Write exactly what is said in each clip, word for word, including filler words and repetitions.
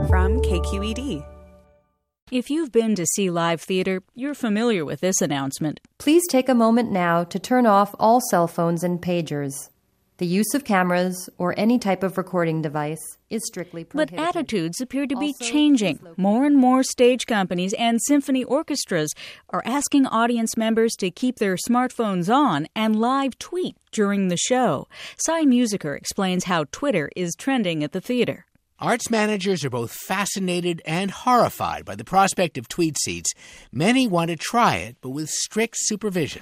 from K Q E D. If you've been to see live theater, you're familiar with this announcement. Please take a moment now to turn off all cell phones and pagers. The use of cameras or any type of recording device is strictly prohibited. But attitudes appear to be Also, changing. More and more stage companies and symphony orchestras are asking audience members to keep their smartphones on and live tweet during the show. Cy Musiker explains how Twitter is trending at the theater. Arts managers are both fascinated and horrified by the prospect of tweet seats. Many want to try it, but with strict supervision.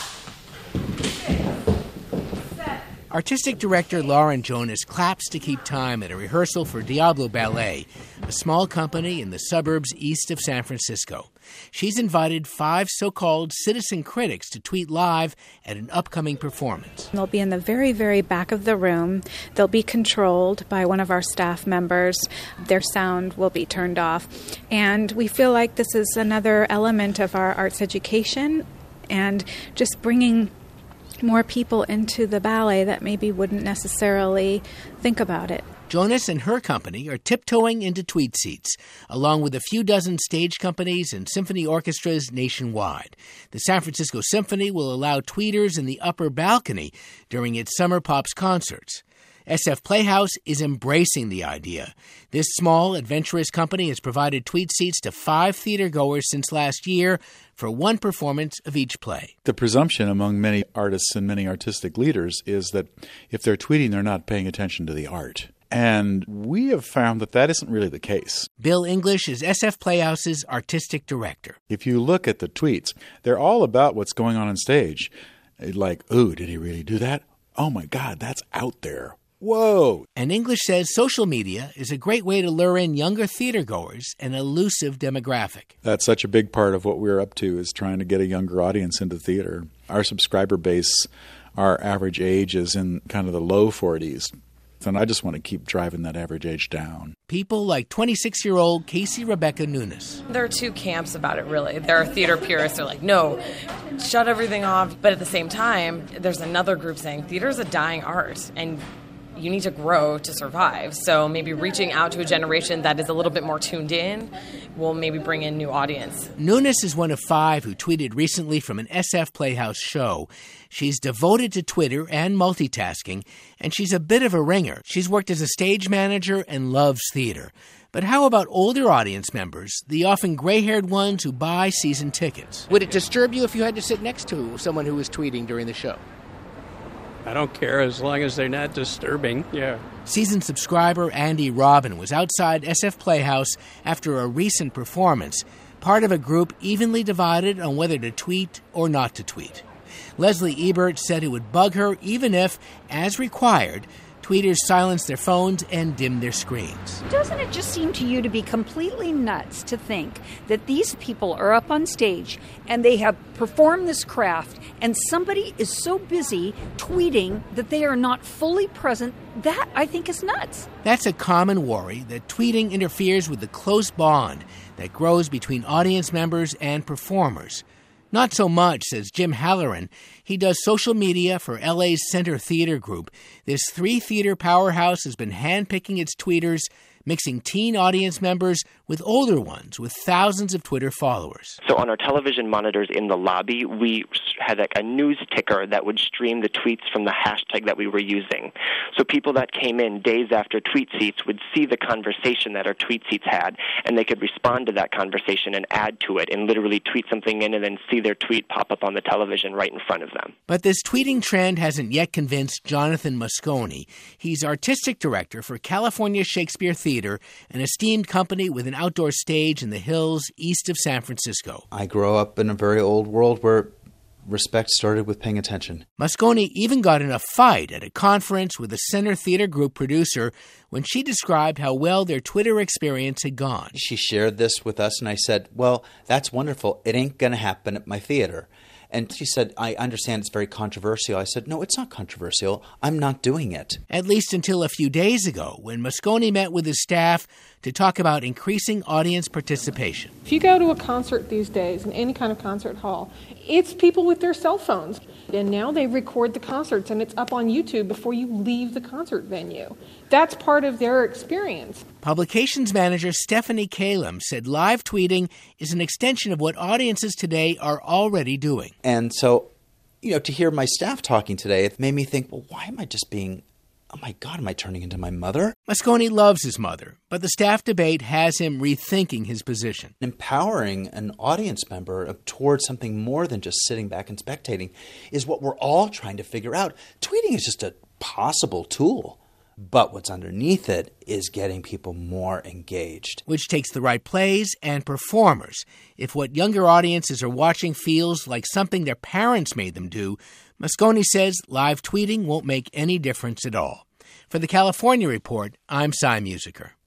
Artistic director Lauren Jonas claps to keep time at a rehearsal for Diablo Ballet, a small company in the suburbs east of San Francisco. She's invited five so-called citizen critics to tweet live at an upcoming performance. They'll be in the very, very back of the room. They'll be controlled by one of our staff members. Their sound will be turned off. And we feel like this is another element of our arts education and just bringing more people into the ballet that maybe wouldn't necessarily think about it. Jonas and her company are tiptoeing into tweet seats, along with a few dozen stage companies and symphony orchestras nationwide. The San Francisco Symphony will allow tweeters in the upper balcony during its Summer Pops concerts. S F Playhouse is embracing the idea. This small, adventurous company has provided tweet seats to five theatergoers since last year for one performance of each play. The presumption among many artists and many artistic leaders is that if they're tweeting, they're not paying attention to the art. And we have found that that isn't really the case. Bill English is S F Playhouse's artistic director. If you look at the tweets, they're all about what's going on on stage. Like, ooh, did he really do that? Oh my God, that's out there. Whoa! And English says social media is a great way to lure in younger theatergoers, an elusive demographic. That's such a big part of what we're up to, is trying to get a younger audience into theater. Our subscriber base, our average age is in kind of the low forties. And I just want to keep driving that average age down. People like twenty-six-year-old Casey Rebecca Nunes. There are two camps about it, really. There are theater purists who are like, no, shut everything off. But at the same time, there's another group saying theater's a dying art, and you need to grow to survive. So maybe reaching out to a generation that is a little bit more tuned in will maybe bring in new audience. Nunes is one of five who tweeted recently from an S F Playhouse show. She's devoted to Twitter and multitasking, and she's a bit of a ringer. She's worked as a stage manager and loves theater. But how about older audience members, the often gray-haired ones who buy season tickets? Would it disturb you if you had to sit next to someone who was tweeting during the show? I don't care as long as they're not disturbing, yeah. Season subscriber Andy Robin was outside S F Playhouse after a recent performance, part of a group evenly divided on whether to tweet or not to tweet. Leslie Ebert said it would bug her even if, as required, tweeters silence their phones and dim their screens. Doesn't it just seem to you to be completely nuts to think that these people are up on stage and they have performed this craft and somebody is so busy tweeting that they are not fully present? That, I think, is nuts. That's a common worry, that tweeting interferes with the close bond that grows between audience members and performers. Not so much, says Jim Halloran. He does social media for L A's Center Theater Group. This three-theater powerhouse has been handpicking its tweeters, mixing teen audience members with older ones with thousands of Twitter followers. So on our television monitors in the lobby, we had like a news ticker that would stream the tweets from the hashtag that we were using. So people that came in days after tweet seats would see the conversation that our tweet seats had, and they could respond to that conversation and add to it and literally tweet something in and then see their tweet pop up on the television right in front of them. But this tweeting trend hasn't yet convinced Jonathan Mosconi. He's artistic director for California Shakespeare Theater, an esteemed company with an outdoor stage in the hills east of San Francisco. I grew up in a very old world where respect started with paying attention. Mosconi even got in a fight at a conference with a Center Theater Group producer when she described how well their Twitter experience had gone. She shared this with us, and I said, well, that's wonderful. It ain't going to happen at my theater. And she said, I understand it's very controversial. I said, no, it's not controversial. I'm not doing it. At least until a few days ago, when Mosconi met with his staff to talk about increasing audience participation. If you go to a concert these days, in any kind of concert hall, it's people with their cell phones. And now they record the concerts, and it's up on YouTube before you leave the concert venue. That's part of their experience. Publications manager Stephanie Kalem said live tweeting is an extension of what audiences today are already doing. And so, you know, to hear my staff talking today, it made me think, well, why am I just being, oh my God, am I turning into my mother? Moscone loves his mother, but the staff debate has him rethinking his position. Empowering an audience member towards something more than just sitting back and spectating is what we're all trying to figure out. Tweeting is just a possible tool. But what's underneath it is getting people more engaged. Which takes the right plays and performers. If what younger audiences are watching feels like something their parents made them do, Moscone says live tweeting won't make any difference at all. For the California Report, I'm Cy Musiker.